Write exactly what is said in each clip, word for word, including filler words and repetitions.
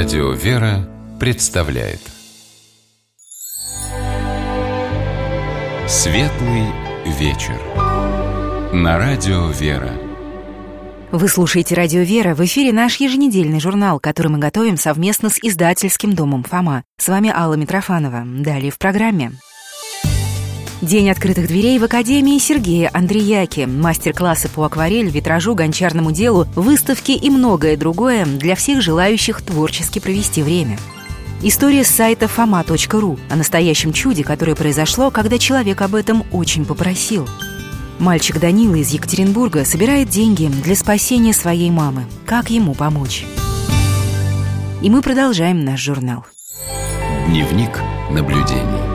Радио «Вера» представляет Светлый вечер на Радио «Вера». Вы слушаете «Радио Вера», в эфире наш еженедельный журнал, который мы готовим совместно с издательским домом «Фома». С вами Алла Митрофанова. Далее в программе. День открытых дверей в Академии Сергея Андреяки, мастер-классы по акварель, витражу, гончарному делу, выставки и многое другое для всех желающих творчески провести время. История с сайта фома точка ру о настоящем чуде, которое произошло, когда человек об этом очень попросил. Мальчик Данила из Екатеринбурга собирает деньги для спасения своей мамы. Как ему помочь? И мы продолжаем наш журнал. Дневник наблюдений.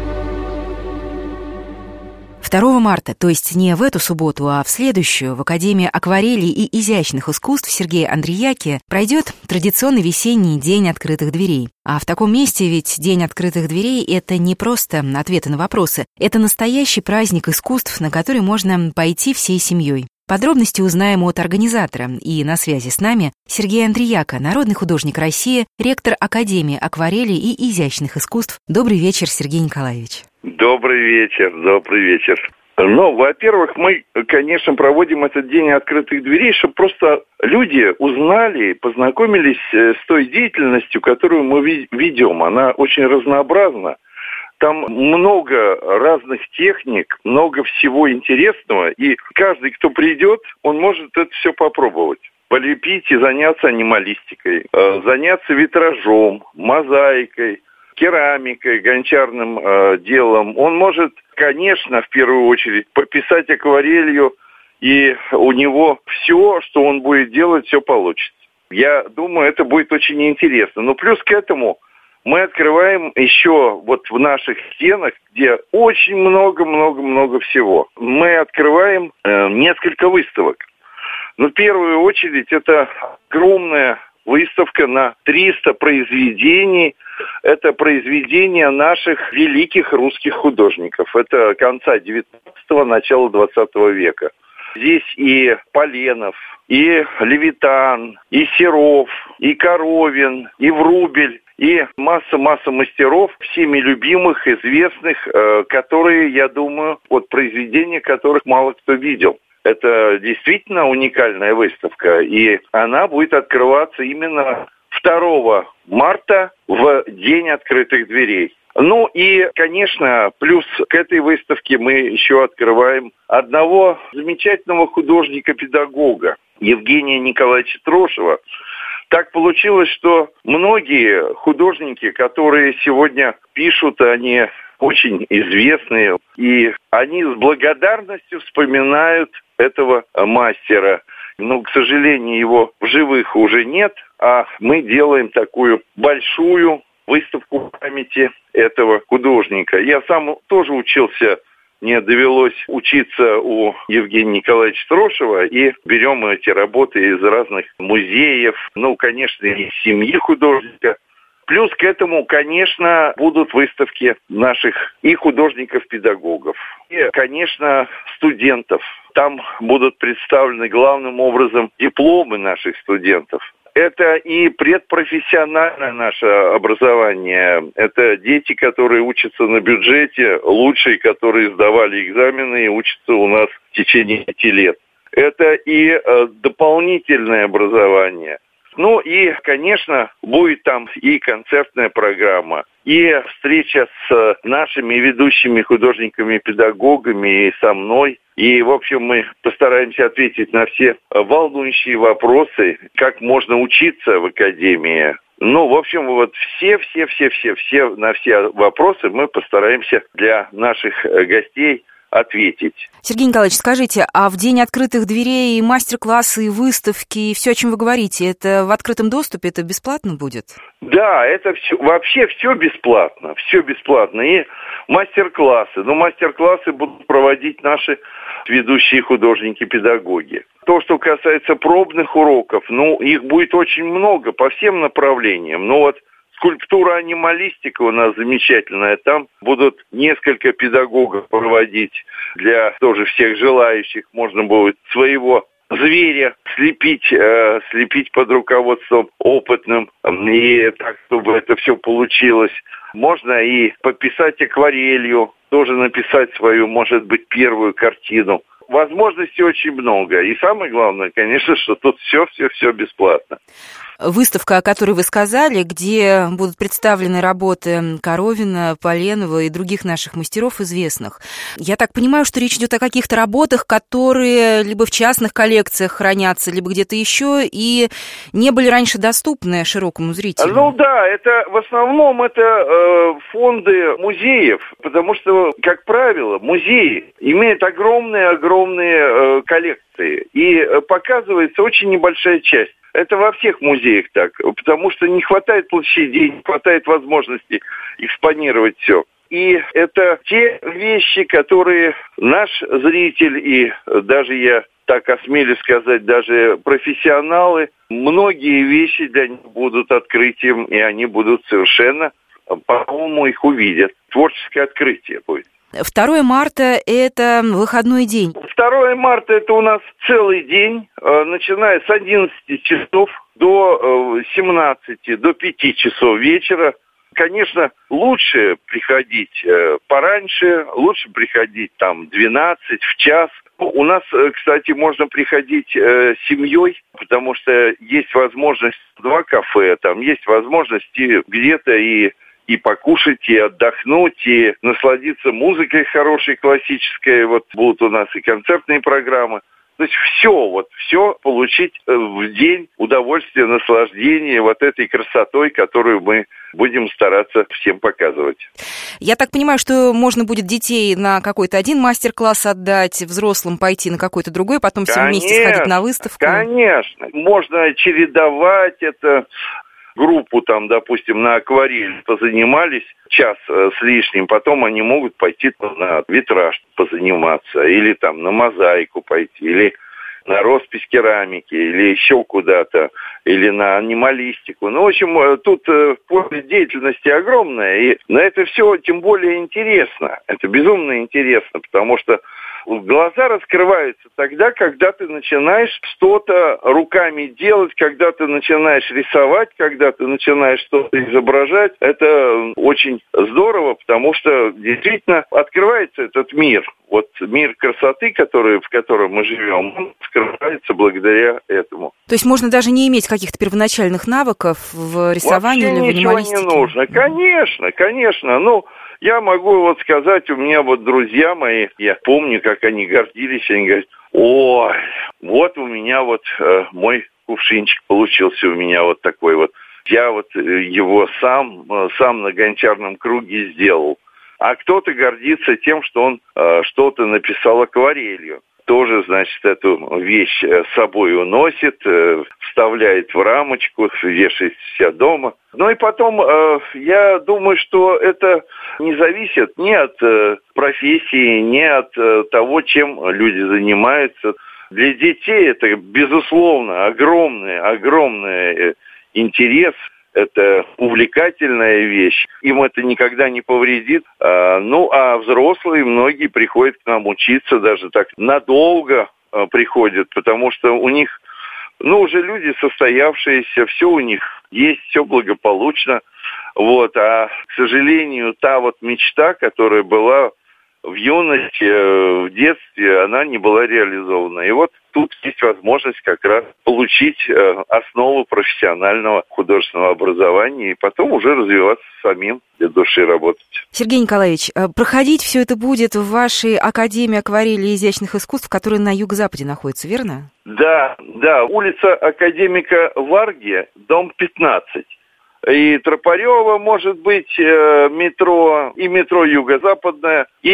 второго марта, то есть не в эту субботу, а в следующую, в Академии акварели и изящных искусств Сергея Андреяки пройдет традиционный весенний день открытых дверей. А в таком месте ведь День открытых дверей — это не просто ответы на вопросы, это настоящий праздник искусств, на который можно пойти всей семьей. Подробности узнаем от организатора. И на связи с нами Сергей Андреяка, народный художник России, ректор Академии акварели и изящных искусств. Добрый вечер, Сергей Николаевич. Добрый вечер, добрый вечер. Ну, во-первых, мы, конечно, проводим этот день открытых дверей, чтобы просто люди узнали, познакомились с той деятельностью, которую мы ведем. Она очень разнообразна. Там много разных техник, много всего интересного, и каждый, кто придет, он может это все попробовать. Полепить и заняться анималистикой, заняться витражом, мозаикой, керамикой, гончарным э, делом. Он может, конечно, в первую очередь пописать акварелью, и у него все, что он будет делать, все получится. Я думаю, это будет очень интересно. Но плюс к этому мы открываем еще вот в наших стенах, где очень много-много-много всего. Мы открываем э, несколько выставок. Но в первую очередь это огромная выставка на триста произведений. Это произведения наших великих русских художников. Это конца девятнадцатого, начала двадцатого века. Здесь и Поленов, и Левитан, и Серов, и Коровин, и Врубель, и масса-масса мастеров, всеми любимых, известных, которые, я думаю, вот произведения которых мало кто видел. Это действительно уникальная выставка, и она будет открываться именно второго марта в День открытых дверей. Ну и, конечно, плюс к этой выставке мы еще открываем одного замечательного художника-педагога, Евгения Николаевича Трошева. Так получилось, что многие художники, которые сегодня пишут, они очень известные, и они с благодарностью вспоминают этого мастера. Но, к сожалению, его в живых уже нет, а мы делаем такую большую выставку памяти этого художника. Я сам тоже учился, мне довелось учиться у Евгения Николаевича Трошева, и берем эти работы из разных музеев, ну, конечно, из семьи художника. Плюс к этому, конечно, будут выставки наших и художников-педагогов, и, конечно, студентов. Там будут представлены главным образом дипломы наших студентов. Это и предпрофессиональное наше образование. Это дети, которые учатся на бюджете, лучшие, которые сдавали экзамены и учатся у нас в течение пяти лет. Это и э, дополнительное образование. Ну и, конечно, будет там и концертная программа, и встреча с нашими ведущими художниками-педагогами и со мной. И, в общем, мы постараемся ответить на все волнующие вопросы, как можно учиться в академии. Ну, в общем, вот все-все-все-все-все на все вопросы мы постараемся для наших гостей ответить. Сергей Николаевич, скажите, а в День открытых дверей и мастер-классы, и выставки, и все, о чем вы говорите, это в открытом доступе, это бесплатно будет? Да, это все, вообще все бесплатно, все бесплатно. И мастер-классы. Но мастер-классы будут проводить наши ведущие художники-педагоги. То, что касается пробных уроков, ну, их будет очень много по всем направлениям. Ну, вот скульптура анималистика у нас замечательная. Там будут несколько педагогов проводить для тоже всех желающих. Можно будет своего зверя слепить, э, слепить под руководством опытным, и так, чтобы это все получилось. Можно и пописать акварелью, тоже написать свою, может быть, первую картину. Возможностей очень много. И самое главное, конечно, что тут все-все-все бесплатно. Выставка, о которой вы сказали, где будут представлены работы Коровина, Поленова и других наших мастеров известных. Я так понимаю, что речь идет о каких-то работах, которые либо в частных коллекциях хранятся, либо где-то еще, и не были раньше доступны широкому зрителю. Ну да, это в основном это э, фонды музеев, потому что, как правило, музеи имеют огромные-огромные э, коллекции, и э, показывается очень небольшая часть. Это во всех музеях так, потому что не хватает площадей, не хватает возможности экспонировать все. И это те вещи, которые наш зритель и даже я так осмелюсь сказать, даже профессионалы, многие вещи для них будут открытием, и они будут совершенно, по-моему, их увидят. Творческое открытие будет. второе марта – это выходной день. второе марта – это у нас целый день, начиная с одиннадцати часов до семнадцати, до пяти часов вечера. Конечно, лучше приходить пораньше, лучше приходить там двенадцать, в час. У нас, кстати, можно приходить э, семьей, потому что есть возможность два кафе, там есть возможности где-то и и покушать, и отдохнуть, и насладиться музыкой хорошей, классической. Вот будут у нас и концертные программы. То есть все, вот все получить в день удовольствие, наслаждение вот этой красотой, которую мы будем стараться всем показывать. Я так понимаю, что можно будет детей на какой-то один мастер-класс отдать, взрослым пойти на какой-то другой, потом все вместе сходить на выставку? Конечно, можно чередовать это. Группу там, допустим, на акварель позанимались час э, с лишним, потом они могут пойти на витраж позаниматься, или там на мозаику пойти, или на роспись керамики, или еще куда-то, или на анималистику. Ну, в общем, тут э, поле деятельности огромное, и на это все тем более интересно. Это безумно интересно, потому что глаза раскрываются тогда, когда ты начинаешь что-то руками делать, когда ты начинаешь рисовать, когда ты начинаешь что-то изображать. Это очень здорово, потому что действительно открывается этот мир. Вот мир красоты, который, в котором мы живем, он открывается благодаря этому. То есть можно даже не иметь каких-то первоначальных навыков в рисовании Вообще или в анималистике? Вообще ничего не нужно. Конечно, конечно. Ну, я могу вот сказать, у меня вот друзья мои, я помню, как они гордились, они говорят: ой, вот у меня вот э, мой кувшинчик получился, у меня вот такой вот. Я вот его сам, сам на гончарном круге сделал. А кто-то гордится тем, что он э, что-то написал акварелью. Тоже, значит, эту вещь с собой уносит, э, вставляет в рамочку, вешает себя дома. Ну и потом, э, я думаю, что это не зависит ни от э, профессии, ни от э, того, чем люди занимаются. Для детей это, безусловно, огромный, огромный э, интерес. Это увлекательная вещь, им это никогда не повредит. А, ну, а взрослые, многие приходят к нам учиться, даже так надолго а, приходят, потому что у них, ну, уже люди состоявшиеся, все у них есть, все благополучно. Вот, а, к сожалению, та вот мечта, которая была в юности, в детстве, она не была реализована. И вот тут есть возможность как раз получить основу профессионального художественного образования и потом уже развиваться самим, для души работать. Сергей Николаевич, проходить все это будет в вашей Академии акварели и изящных искусств, которая на юго-западе находится, верно? Да, да, улица Академика Варги, дом пятнадцать. И Тропарева, может быть, э, метро, и метро Юго-Западное, и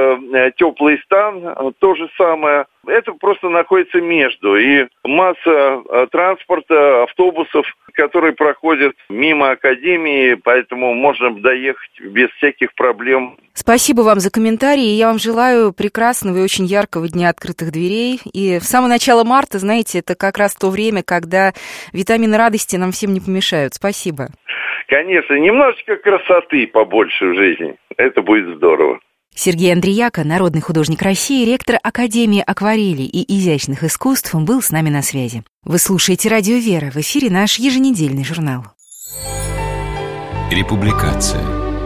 э, Теплый стан, то же самое. Это просто находится между. И масса э, транспорта, автобусов, которые проходят мимо Академии, поэтому можно доехать без всяких проблем. Спасибо вам за комментарии. Я вам желаю прекрасного и очень яркого дня открытых дверей. И в самое начало марта, знаете, это как раз то время, когда витамины радости нам всем не помешают. Спасибо. Конечно, немножечко красоты побольше в жизни. Это будет здорово. Сергей Андреяко, народный художник России, ректор Академии акварели и изящных искусств, был с нами на связи. Вы слушаете «Радио Вера», в эфире наш еженедельный журнал. Републикация.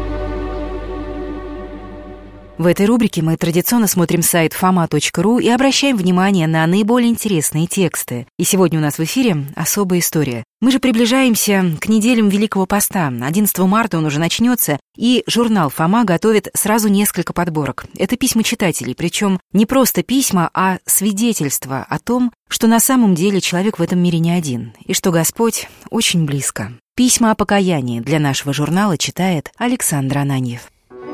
В этой рубрике мы традиционно смотрим сайт фома точка ру и обращаем внимание на наиболее интересные тексты. И сегодня у нас в эфире особая история. Мы же приближаемся к неделям Великого Поста. одиннадцатого марта он уже начнется, и журнал «Фома» готовит сразу несколько подборок. Это письма читателей, причем не просто письма, а свидетельства о том, что на самом деле человек в этом мире не один, и что Господь очень близко. Письма о покаянии для нашего журнала читает Александр Ананьев.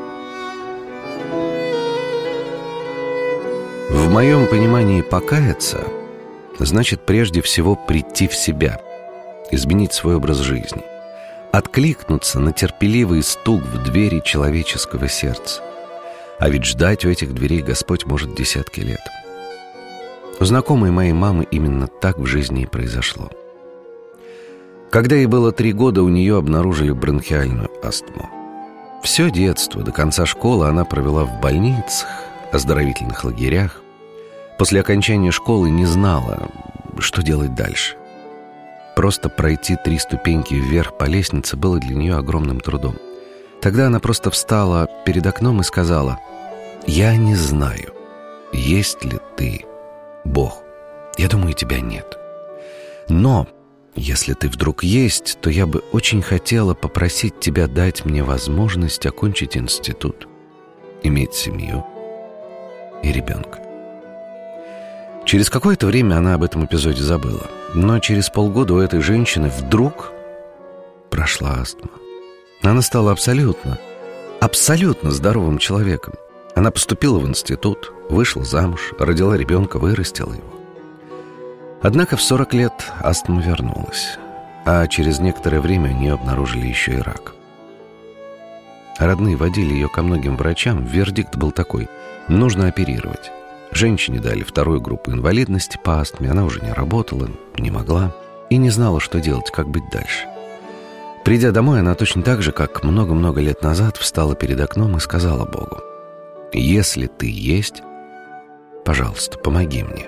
В моем понимании покаяться значит прежде всего прийти в себя, изменить свой образ жизни, откликнуться на терпеливый стук в двери человеческого сердца. А ведь ждать у этих дверей Господь может десятки лет. У знакомой моей мамы именно так в жизни и произошло. Когда ей было три года, у нее обнаружили бронхиальную астму. Все детство, до конца школы она провела в больницах, оздоровительных лагерях. После окончания школы не знала, что делать дальше. Просто пройти три ступеньки вверх по лестнице было для нее огромным трудом. Тогда она просто встала перед окном и сказала: «Я не знаю, есть ли ты, Бог. Я думаю, тебя нет. Но если ты вдруг есть, то я бы очень хотела попросить тебя дать мне возможность окончить институт, иметь семью и ребенка». Через какое-то время она об этом эпизоде забыла. Но через полгода у этой женщины вдруг прошла астма. Она стала абсолютно, абсолютно здоровым человеком. Она поступила в институт, вышла замуж, родила ребенка, вырастила его. Однако в сорок лет астма вернулась, а через некоторое время у нее обнаружили еще и рак. Родные водили ее ко многим врачам. Вердикт был такой: нужно оперировать. Женщине дали вторую группу инвалидности по астме. Она уже не работала, не могла и не знала, что делать, как быть дальше. Придя домой, она точно так же, как много-много лет назад, встала перед окном и сказала Богу: «Если ты есть, пожалуйста, помоги мне».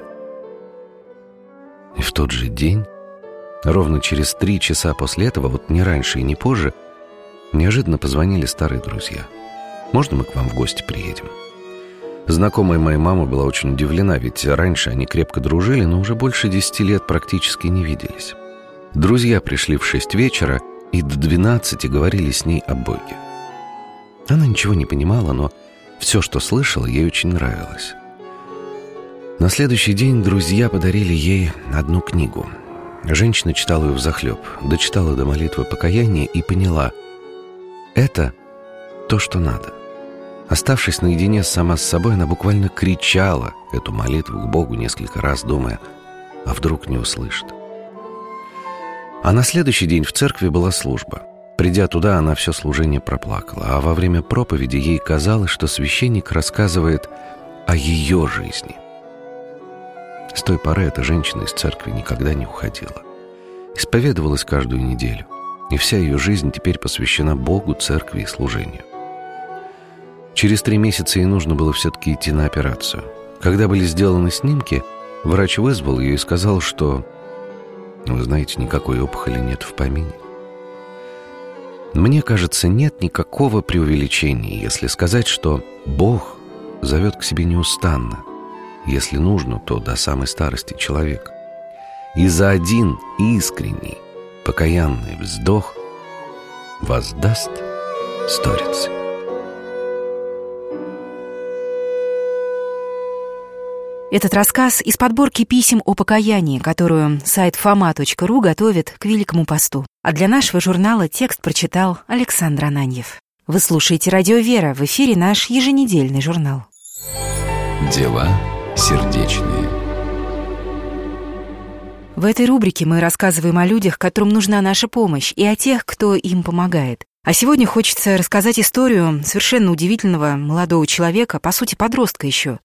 И в тот же день, ровно через три часа после этого, вот не раньше и не позже, неожиданно позвонили старые друзья: «Можно мы к вам в гости приедем?» Знакомая моей мамы была очень удивлена, ведь раньше они крепко дружили, но уже больше десяти лет практически не виделись. Друзья пришли в шесть вечера и до двенадцати говорили с ней о Боге. Она ничего не понимала, но все, что слышала, ей очень нравилось. На следующий день друзья подарили ей одну книгу. Женщина читала ее взахлеб, дочитала до молитвы покаяния и поняла: это то, что надо. Оставшись наедине сама с собой, она буквально кричала эту молитву к Богу несколько раз, думая: а вдруг не услышит. А на следующий день в церкви была служба. Придя туда, она все служение проплакала, а во время проповеди ей казалось, что священник рассказывает о ее жизни. С той поры эта женщина из церкви никогда не уходила. Исповедовалась каждую неделю, и вся ее жизнь теперь посвящена Богу, церкви и служению. Через три месяца ей нужно было все-таки идти на операцию. Когда были сделаны снимки, врач вызвал ее и сказал, что, вы знаете, никакой опухоли нет в помине. Мне кажется, нет никакого преувеличения, если сказать, что Бог зовет к себе неустанно, если нужно, то до самой старости человека. И за один искренний, покаянный вздох воздаст сторицей. Этот рассказ из подборки писем о покаянии, которую сайт фома точка ру готовит к Великому Посту. А для нашего журнала текст прочитал Александр Ананьев. Вы слушаете «Радио Вера», в эфире наш еженедельный журнал. Дела сердечные. В этой рубрике мы рассказываем о людях, которым нужна наша помощь, и о тех, кто им помогает. А сегодня хочется рассказать историю совершенно удивительного молодого человека, по сути, подростка еще.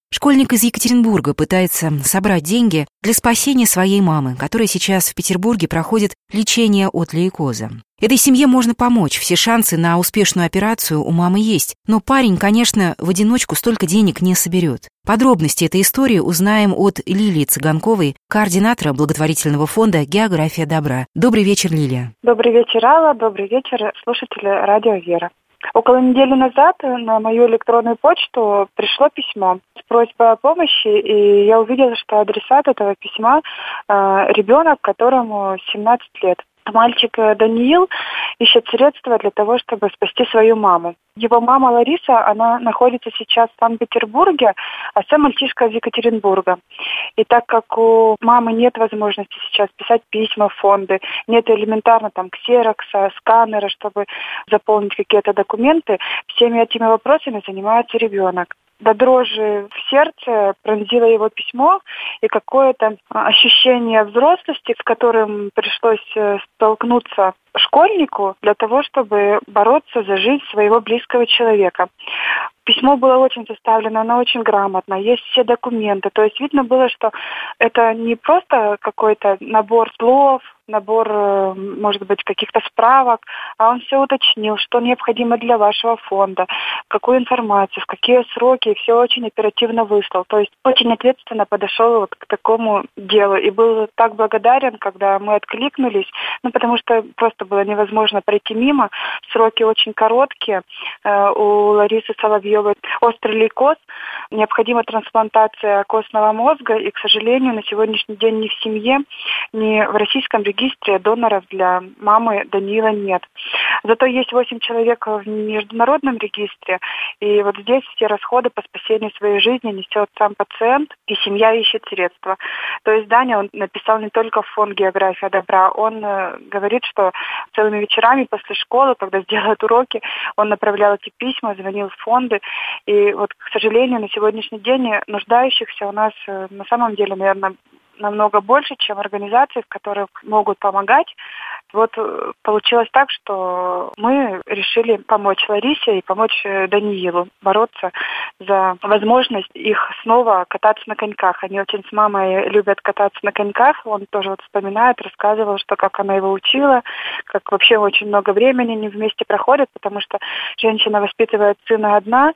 Школьник из Екатеринбурга пытается собрать деньги для спасения своей мамы, которая сейчас в Петербурге проходит лечение от лейкоза. Этой семье можно помочь, все шансы на успешную операцию у мамы есть, но парень, конечно, в одиночку столько денег не соберет. Подробности этой истории узнаем от Лилии Цыганковой, координатора благотворительного фонда «География добра». Добрый вечер, Лилия. Добрый вечер, Алла. Добрый вечер, слушатели радио «Вера». Около недели назад на мою электронную почту пришло письмо с просьбой о помощи, и я увидела, что адресат этого письма э, ребенок, которому семнадцать лет. Мальчик Даниил ищет средства для того, чтобы спасти свою маму. Его мама Лариса, она находится сейчас в Санкт-Петербурге, а сам мальчишка из Екатеринбурга. И так как у мамы нет возможности сейчас писать письма в фонды, нет элементарно там ксерокса, сканера, чтобы заполнить какие-то документы, всеми этими вопросами занимается ребенок. До дрожи в сердце пронзило его письмо и какое-то ощущение взрослости, с которым пришлось столкнуться школьнику для того, чтобы бороться за жизнь своего близкого человека. Письмо было очень составлено, оно очень грамотно, есть все документы. То есть видно было, что это не просто какой-то набор слов, набор, может быть, каких-то справок, а он все уточнил, что необходимо для вашего фонда, какую информацию, в какие сроки, и все очень оперативно выслал. То есть очень ответственно подошел вот к такому делу и был так благодарен, когда мы откликнулись, ну, потому что просто было невозможно пройти мимо. Сроки очень короткие. У Ларисы Соловьевой острый лейкоз, необходима трансплантация костного мозга, и, к сожалению, на сегодняшний день ни в семье, ни в российском регистре доноров для мамы Даниила нет. Зато есть восемь человек в международном регистре, и вот здесь все расходы по спасению своей жизни несет сам пациент, и семья ищет средства. То есть Даня, он написал не только в фонд «География добра», он э, говорит, что целыми вечерами после школы, когда сделают уроки, он направлял эти письма, звонил в фонды, и вот, к сожалению, на сегодняшний день нуждающихся у нас э, на самом деле, наверное, намного больше, чем организации, в которых могут помогать. Вот получилось так, что мы решили помочь Ларисе и помочь Даниилу бороться за возможность их снова кататься на коньках. Они очень с мамой любят кататься на коньках. Он тоже вот вспоминает, рассказывал, что как она его учила, как вообще очень много времени они вместе проходят, потому что женщина воспитывает сына одна,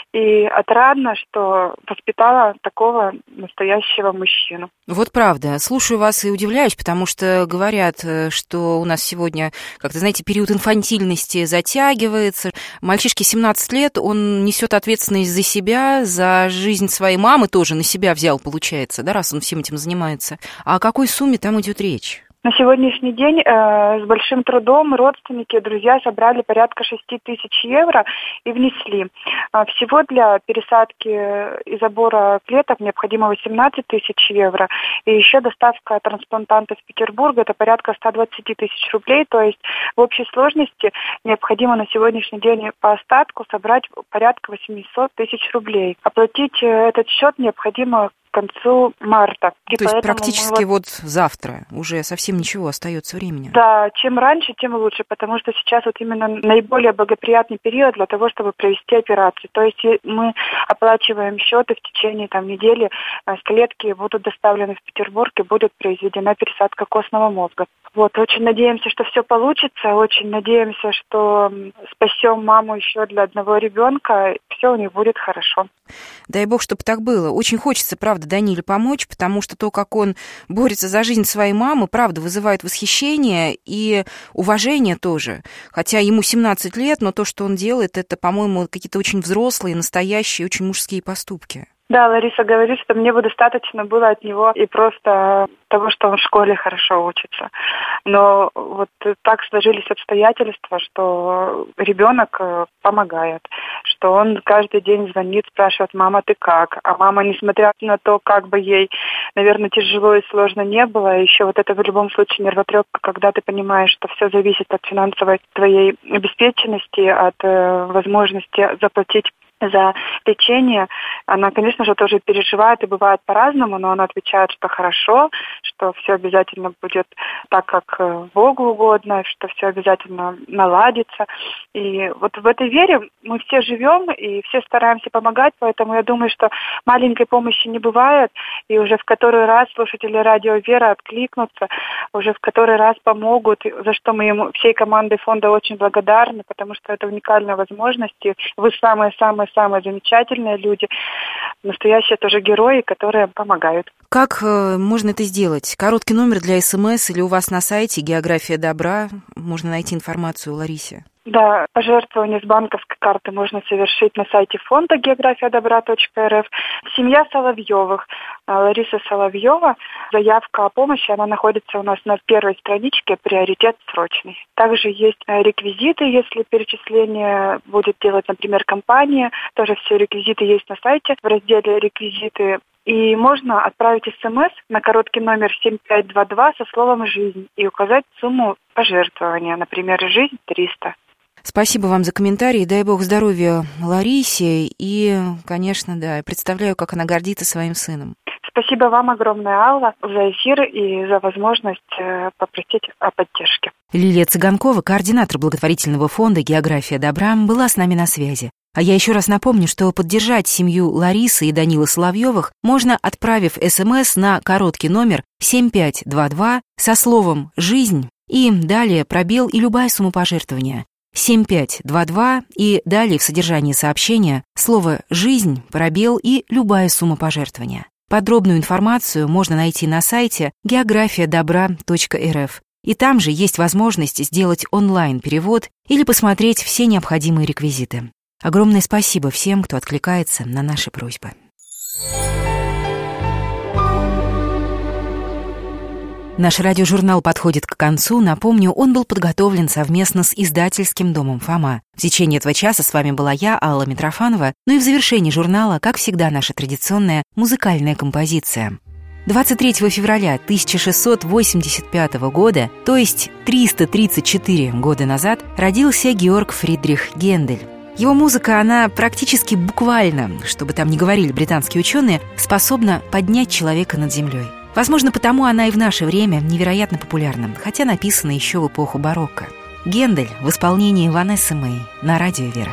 и отрадно, что воспитала такого настоящего мужчину. Вот правда. Слушаю вас и удивляюсь, потому что говорят, что у нас сегодня, как-то, знаете, период инфантильности затягивается. Мальчишке семнадцать лет, он несет ответственность за себя, за жизнь своей мамы тоже на себя взял, получается, да, раз он всем этим занимается. А о какой сумме там идет речь? На сегодняшний день э, с большим трудом родственники и друзья собрали порядка шести тысяч евро и внесли. А всего для пересадки и забора клеток необходимо восемнадцать тысяч евро. И еще доставка трансплантанта из Петербурга — это порядка сто двадцать тысяч рублей. То есть в общей сложности необходимо на сегодняшний день по остатку собрать порядка восемьсот тысяч рублей. Оплатить этот счет необходимо к концу марта. И То есть практически вот... вот завтра, уже совсем ничего, остается времени. Да, чем раньше, тем лучше, потому что сейчас вот именно наиболее благоприятный период для того, чтобы провести операцию. То есть мы оплачиваем счеты в течение там, недели, с клетки будут доставлены в Петербург и будет произведена пересадка костного мозга. Вот, очень надеемся, что все получится, очень надеемся, что спасем маму еще для одного ребенка, и все у них будет хорошо. Дай бог, чтобы так было. Очень хочется, правда, Даниле помочь, потому что то, как он борется за жизнь своей мамы, правда, вызывает восхищение и уважение тоже. Хотя ему семнадцать лет, но то, что он делает, это, по-моему, какие-то очень взрослые, настоящие, очень мужские поступки. Да, Лариса говорит, что мне бы достаточно было от него и просто того, что он в школе хорошо учится. Но вот так сложились обстоятельства, что ребенок помогает, что он каждый день звонит, спрашивает: мама, ты как? А мама, несмотря на то, как бы ей, наверное, тяжело и сложно не было, еще вот это в любом случае нервотрепка, когда ты понимаешь, что все зависит от финансовой твоей обеспеченности, от э, возможности заплатить за лечение. Она, конечно же, тоже переживает и бывает по-разному, но она отвечает, что хорошо, что все обязательно будет так, как Богу угодно, что все обязательно наладится. И вот в этой вере мы все живем и все стараемся помогать, поэтому я думаю, что маленькой помощи не бывает, и уже в который раз слушатели радио «Вера» откликнутся, уже в который раз помогут, за что мы ему всей командой фонда очень благодарны, потому что это уникальная возможность, и вы самые-самые самые замечательные люди, настоящие тоже герои, которые помогают. Как э, можно это сделать? Короткий номер для СМС или у вас на сайте «География добра» можно найти информацию, Ларисе? Да, пожертвование с банковской карты можно совершить на сайте фонда география добра точка эр эф. Семья Соловьевых, Лариса Соловьева, заявка о помощи, она находится у нас на первой страничке, приоритет срочный. Также есть реквизиты, если перечисление будет делать, например, компания, тоже все реквизиты есть на сайте в разделе «Реквизиты». И можно отправить СМС на короткий номер семь пять два два со словом «Жизнь» и указать сумму пожертвования, например, «Жизнь» триста. Спасибо вам за комментарии. Дай бог здоровья Ларисе. И, конечно, да, представляю, как она гордится своим сыном. Спасибо вам огромное, Алла, за эфир и за возможность попросить о поддержке. Лилия Цыганкова, координатор благотворительного фонда «География добра», была с нами на связи. А я еще раз напомню, что поддержать семью Ларисы и Данила Соловьевых можно, отправив СМС на короткий номер семь пять два два со словом «Жизнь» и далее пробел и любая сумма пожертвования. семь пять два два и далее в содержании сообщения слово «Жизнь», пробел и любая сумма пожертвования. Подробную информацию можно найти на сайте география добра точка эр эф. И там же есть возможность сделать онлайн-перевод или посмотреть все необходимые реквизиты. Огромное спасибо всем, кто откликается на наши просьбы. Наш радиожурнал подходит к концу. Напомню, он был подготовлен совместно с издательским домом «Фома». В течение этого часа с вами была я, Алла Митрофанова. Ну и в завершении журнала, как всегда, наша традиционная музыкальная композиция. двадцать третьего февраля тысяча шестьсот восемьдесят пятого года, то есть триста тридцать четыре года назад, родился Георг Фридрих Гендель. Его музыка, она практически буквально, что бы там ни говорили британские ученые, способна поднять человека над землей. Возможно, потому она и в наше время невероятно популярна, хотя написана еще в эпоху барокко. Гендель в исполнении Ванессы Мэй на радио «Вера».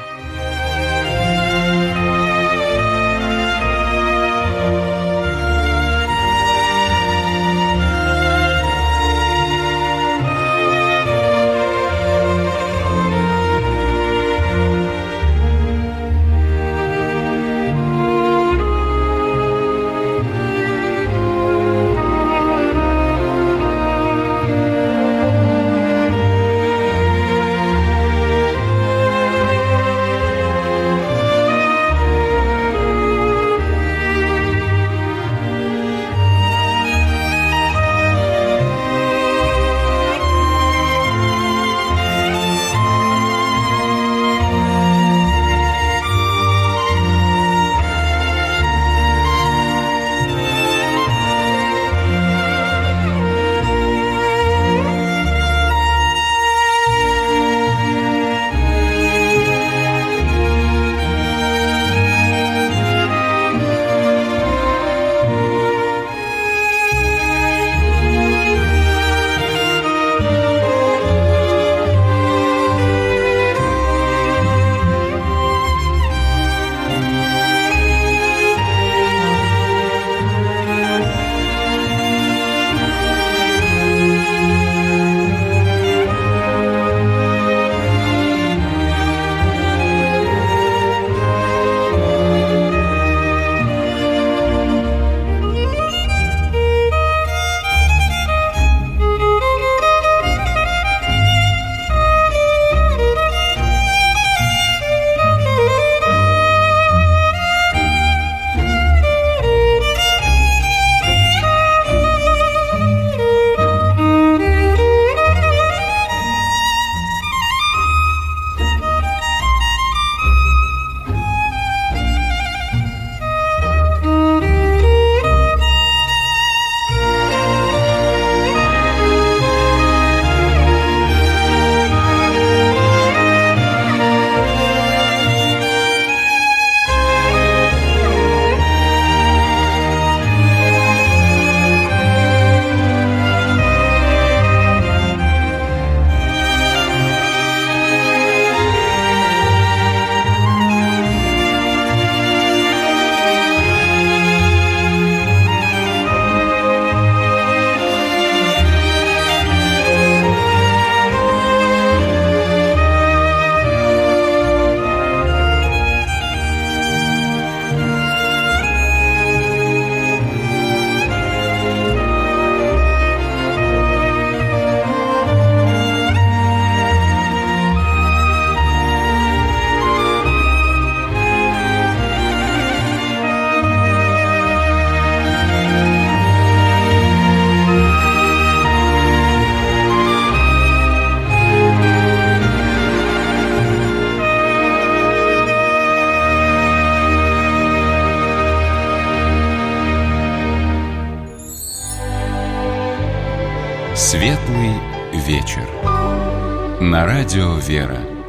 Светлый вечер. На радио «Вера».